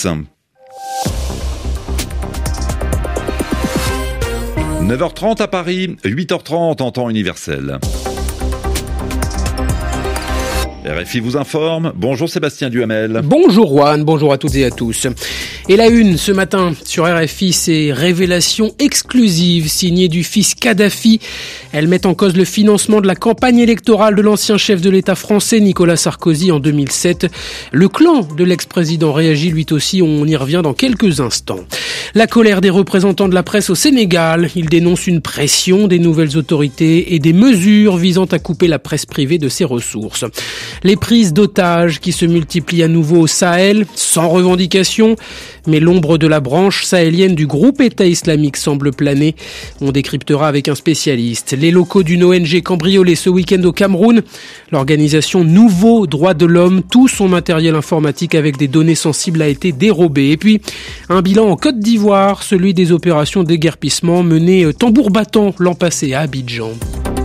suite. 9h30 à Paris, 8h30 en temps universel. RFI vous informe. Bonjour Sébastien Duhamel. Bonjour Juan, bonjour à toutes et à tous. Et la une ce matin sur RFI, c'est révélation exclusive signée du fils Kadhafi. Elles mettent en cause le financement de la campagne électorale de l'ancien chef de l'État français Nicolas Sarkozy en 2007. Le clan de l'ex-président réagit lui aussi, on y revient dans quelques instants. La colère des représentants de la presse au Sénégal. Ils dénoncent une pression des nouvelles autorités et des mesures visant à couper la presse privée de ses ressources. Les prises d'otages qui se multiplient à nouveau au Sahel, sans revendication, mais l'ombre de la branche sahélienne du groupe État islamique semble planer. On décryptera avec un spécialiste. Les locaux d'une ONG cambriolés ce week-end au Cameroun. L'organisation Nouveau Droits de l'Homme, tout son matériel informatique avec des données sensibles a été dérobé. Et puis, un bilan en Côte d'Ivoire, celui des opérations déguerpissement menées tambour battant l'an passé à Abidjan.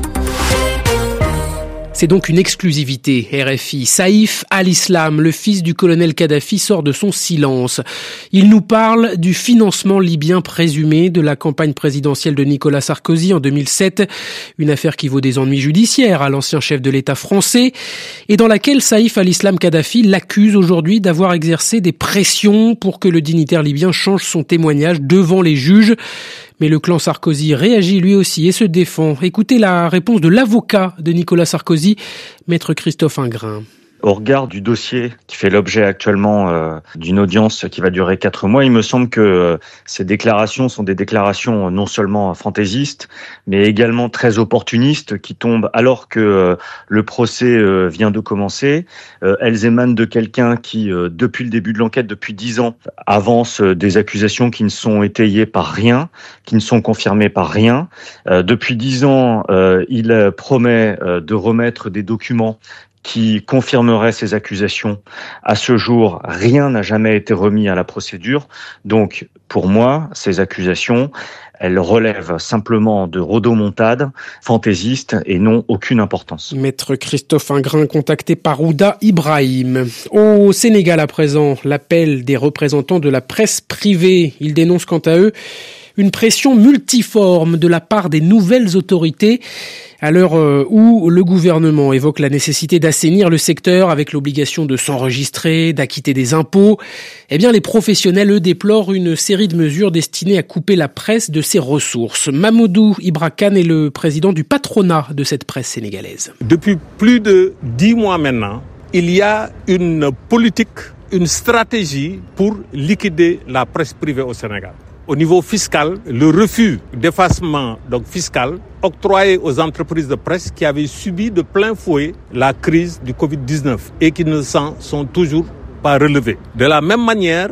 C'est donc une exclusivité, RFI. Saïf al-Islam, le fils du colonel Kadhafi, sort de son silence. Il nous parle du financement libyen présumé de la campagne présidentielle de Nicolas Sarkozy en 2007, une affaire qui vaut des ennuis judiciaires à l'ancien chef de l'État français, et dans laquelle Saïf al-Islam Kadhafi l'accuse aujourd'hui d'avoir exercé des pressions pour que le dignitaire libyen change son témoignage devant les juges. Mais le clan Sarkozy réagit lui aussi et se défend. Écoutez la réponse de l'avocat de Nicolas Sarkozy, maître Christophe Ingrin. Au regard du dossier qui fait l'objet actuellement d'une audience qui va durer 4 mois, il me semble que ces déclarations sont des déclarations non seulement fantaisistes, mais également très opportunistes, qui tombent alors que le procès vient de commencer. Elles émanent de quelqu'un qui, depuis le début de l'enquête, depuis 10 ans, avance des accusations qui ne sont étayées par rien, qui ne sont confirmées par rien. Depuis 10 ans, il promet de remettre des documents qui confirmerait ces accusations. À ce jour, rien n'a jamais été remis à la procédure. Donc, pour moi, ces accusations, elles relèvent simplement de rodomontades fantaisistes et n'ont aucune importance. Maître Christophe Ingrin, contacté par Ouda Ibrahim. Au Sénégal à présent, l'appel des représentants de la presse privée. Ils dénoncent quant à eux une pression multiforme de la part des nouvelles autorités à l'heure où le gouvernement évoque la nécessité d'assainir le secteur avec l'obligation de s'enregistrer, d'acquitter des impôts. Eh bien, les professionnels, eux, déplorent une série de mesures destinées à couper la presse de ses ressources. Mamadou Ibra Kane est le président du patronat de cette presse sénégalaise. Depuis plus de 10 mois maintenant, il y a une politique, une stratégie pour liquider la presse privée au Sénégal. Au niveau fiscal, le refus d'effacement fiscal octroyé aux entreprises de presse qui avaient subi de plein fouet la crise du Covid-19 et qui ne s'en sont toujours pas relevés. De la même manière,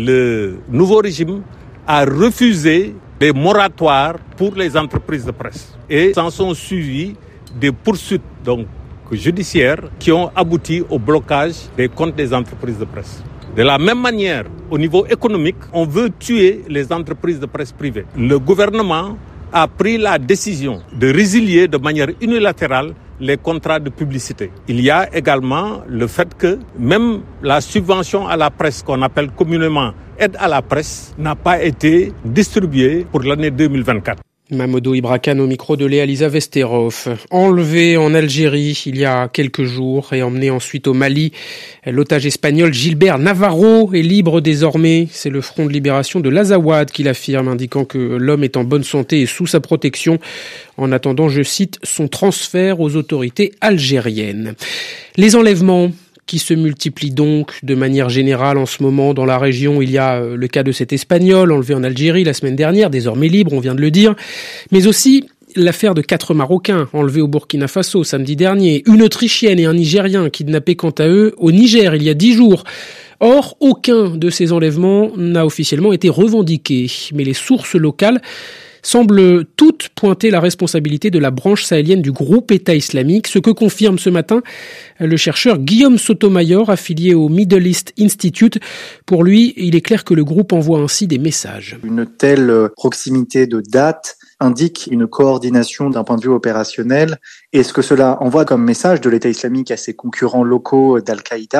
le nouveau régime a refusé des moratoires pour les entreprises de presse et s'en sont suivis des poursuites judiciaires qui ont abouti au blocage des comptes des entreprises de presse. De la même manière, au niveau économique, on veut tuer les entreprises de presse privées. Le gouvernement a pris la décision de résilier de manière unilatérale les contrats de publicité. Il y a également le fait que même la subvention à la presse qu'on appelle communément aide à la presse n'a pas été distribuée pour l'année 2024. Mamadou Ibra Kane au micro de Léa Lisa Vesterov. Enlevé en Algérie il y a quelques jours et emmené ensuite au Mali, l'otage espagnol Gilbert Navarro est libre désormais. C'est le Front de libération de l'Azawad qui l'affirme, indiquant que l'homme est en bonne santé et sous sa protection. En attendant, je cite, son transfert aux autorités algériennes. Les enlèvements qui se multiplient donc de manière générale en ce moment dans la région. Il y a le cas de cet Espagnol enlevé en Algérie la semaine dernière, désormais libre, on vient de le dire, mais aussi l'affaire de 4 Marocains enlevés au Burkina Faso samedi dernier, une Autrichienne et un Nigérien kidnappés quant à eux au Niger il y a 10 jours. Or, aucun de ces enlèvements n'a officiellement été revendiqué, mais les sources locales semblent toutes pointer la responsabilité de la branche sahélienne du groupe État islamique, ce que confirme ce matin le chercheur Guillaume Sotomayor, affilié au Middle East Institute. Pour lui, il est clair que le groupe envoie ainsi des messages. Une telle proximité de date indique une coordination d'un point de vue opérationnel. Et ce que cela envoie comme message de l'État islamique à ses concurrents locaux d'Al-Qaïda,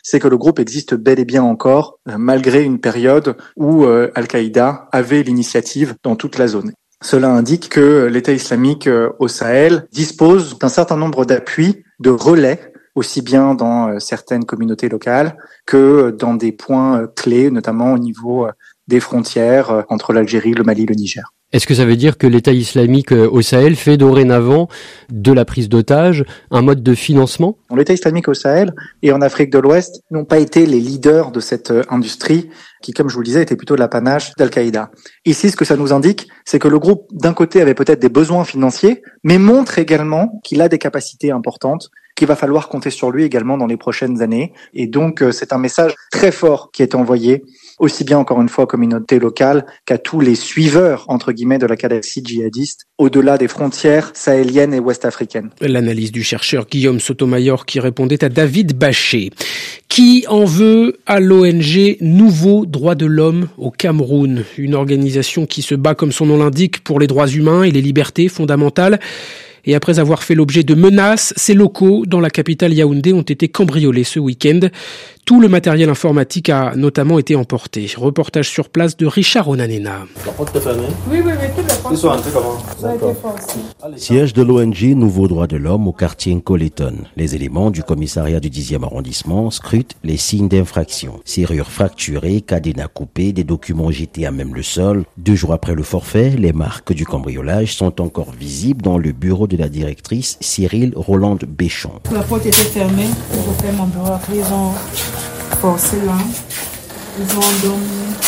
c'est que le groupe existe bel et bien encore, malgré une période où Al-Qaïda avait l'initiative dans toute la zone. Cela indique que l'État islamique au Sahel dispose d'un certain nombre d'appuis, de relais, aussi bien dans certaines communautés locales que dans des points clés, notamment au niveau des frontières entre l'Algérie, le Mali et le Niger. Est-ce que ça veut dire que l'État islamique au Sahel fait dorénavant de la prise d'otages un mode de financement ? L'État islamique au Sahel et en Afrique de l'Ouest n'ont pas été les leaders de cette industrie qui, comme je vous le disais, était plutôt l'apanage d'Al-Qaïda. Ici, ce que ça nous indique, c'est que le groupe, d'un côté, avait peut-être des besoins financiers, mais montre également qu'il a des capacités importantes, qu'il va falloir compter sur lui également dans les prochaines années. Et donc, c'est un message très fort qui est envoyé, aussi bien, encore une fois, aux communautés locales qu'à tous les suiveurs, entre guillemets, de la galaxie djihadiste, au-delà des frontières sahéliennes et ouest-africaines. L'analyse du chercheur Guillaume Sotomayor qui répondait à David Bachet. Qui en veut à l'ONG Nouveau Droits de l'Homme au Cameroun, une organisation qui se bat, comme son nom l'indique, pour les droits humains et les libertés fondamentales. Et après avoir fait l'objet de menaces, ses locaux dans la capitale Yaoundé ont été cambriolés ce week-end. Tout le matériel informatique a notamment été emporté. Reportage sur place de Richard Onanena. La porte est fermée ? Oui, toutes les portes. Ils sont entrés comment ? D'accord. Siège de l'ONG Nouveau Droits de l'Homme au quartier Nkoleton. Les éléments du commissariat du 10e arrondissement scrutent les signes d'infraction. Serrures fracturées, cadenas coupées, des documents jetés à même le sol. 2 jours après le forfait, les marques du cambriolage sont encore visibles dans le bureau de la directrice Cyril Rolande Béchon. La porte était fermée. J'ai fait mon bureau. Après, ils ont forcé là. Ils ont donc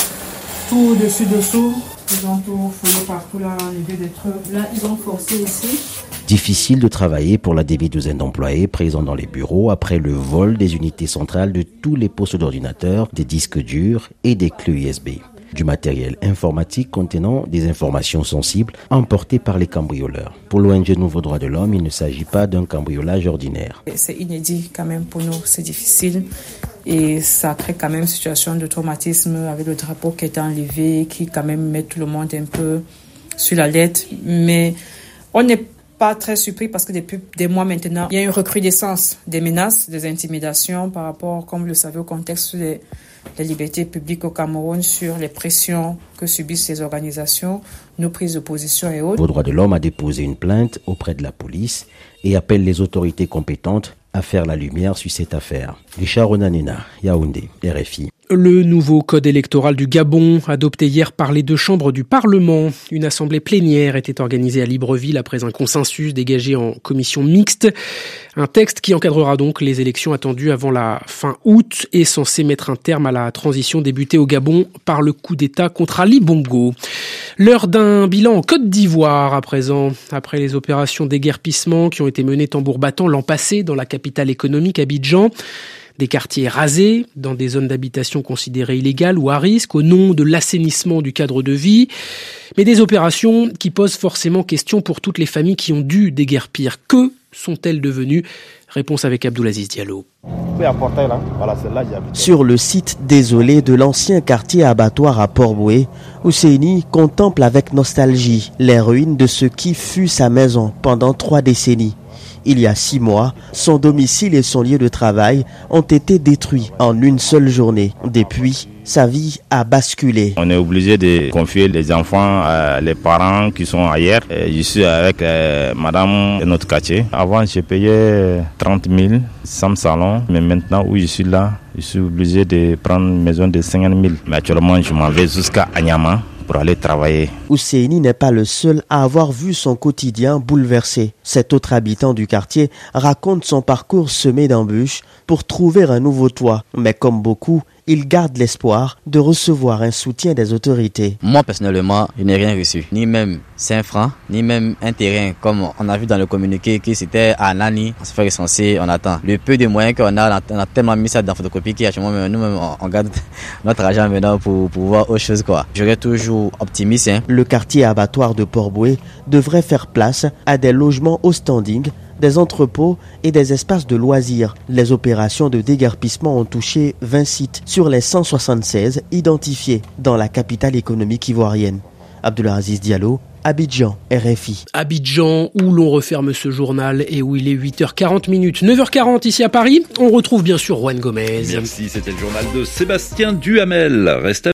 tout dessus. Ils ont tout fouillé partout là, enlevé des trucs. Là, ils ont forcé ici. Difficile de travailler pour la demi-douzaine d'employés présents dans les bureaux après le vol des unités centrales de tous les postes d'ordinateurs, des disques durs et des clés USB. Du matériel informatique contenant des informations sensibles emportées par les cambrioleurs. Pour l'ONG Nouveau Droits de l'Homme, il ne s'agit pas d'un cambriolage ordinaire. C'est inédit quand même pour nous, c'est difficile et ça crée quand même une situation de traumatisme avec le drapeau qui est enlevé, qui quand même met tout le monde un peu sur la lettre. Mais on n'est pas très surpris parce que depuis des mois maintenant, il y a une recrudescence des menaces, des intimidations par rapport, comme vous le savez, au contexte des libertés publiques au Cameroun, sur les pressions que subissent ces organisations, nos prises de position et autres. Le droit de l'homme a déposé une plainte auprès de la police et appelle les autorités compétentes à faire la lumière sur cette affaire. Richard Onanena, Yaoundé, RFI. Le nouveau code électoral du Gabon, adopté hier par les 2 chambres du Parlement. Une assemblée plénière était organisée à Libreville après un consensus dégagé en commission mixte. Un texte qui encadrera donc les élections attendues avant la fin août est censé mettre un terme à la transition débutée au Gabon par le coup d'État contre Ali Bongo. L'heure d'un bilan en Côte d'Ivoire à présent, après les opérations déguerpissement qui ont été menées tambour battant l'an passé dans la capitale économique Abidjan. Des quartiers rasés, dans des zones d'habitation considérées illégales ou à risque, au nom de l'assainissement du cadre de vie. Mais des opérations qui posent forcément question pour toutes les familles qui ont dû déguerpir. Que sont-elles devenues ? Réponse avec Abdoulaziz Diallo. Sur le site désolé de l'ancien quartier abattoir à Port-Boué, Ousseini contemple avec nostalgie les ruines de ce qui fut sa maison pendant 3 décennies. Il y a 6 mois, son domicile et son lieu de travail ont été détruits en une seule journée. Depuis, sa vie a basculé. On est obligé de confier les enfants à les parents qui sont ailleurs. Je suis avec madame de notre quartier. Avant, j'ai payé 30 000, sans salon. Mais maintenant, où je suis là, je suis obligé de prendre une maison de 50 000. Mais actuellement, je m'en vais jusqu'à Anyama pour aller travailler. Ousseini n'est pas le seul à avoir vu son quotidien bouleversé. Cet autre habitant du quartier raconte son parcours semé d'embûches pour trouver un nouveau toit. Mais comme beaucoup, il garde l'espoir de recevoir un soutien des autorités. Moi, personnellement, je n'ai rien reçu. Ni même 5 francs, ni même un terrain, comme on a vu dans le communiqué que c'était à Nani. On se fait recenser, on attend. Le peu de moyens qu'on a, on a tellement mis ça dans photocopie qu'actuellement, nous-mêmes, on garde notre argent maintenant pour voir autre chose, quoi. Je reste toujours optimiste. Le quartier abattoir de Port-Boué devrait faire place à des logements au standing, des entrepôts et des espaces de loisirs. Les opérations de déguerpissement ont touché 20 sites sur les 176 identifiés dans la capitale économique ivoirienne. Abdelaziz Diallo, Abidjan, RFI. Abidjan, où l'on referme ce journal et où il est 8h40. 9h40 ici à Paris. On retrouve bien sûr Juan Gomez. Merci, c'était le journal de Sébastien Duhamel. Restez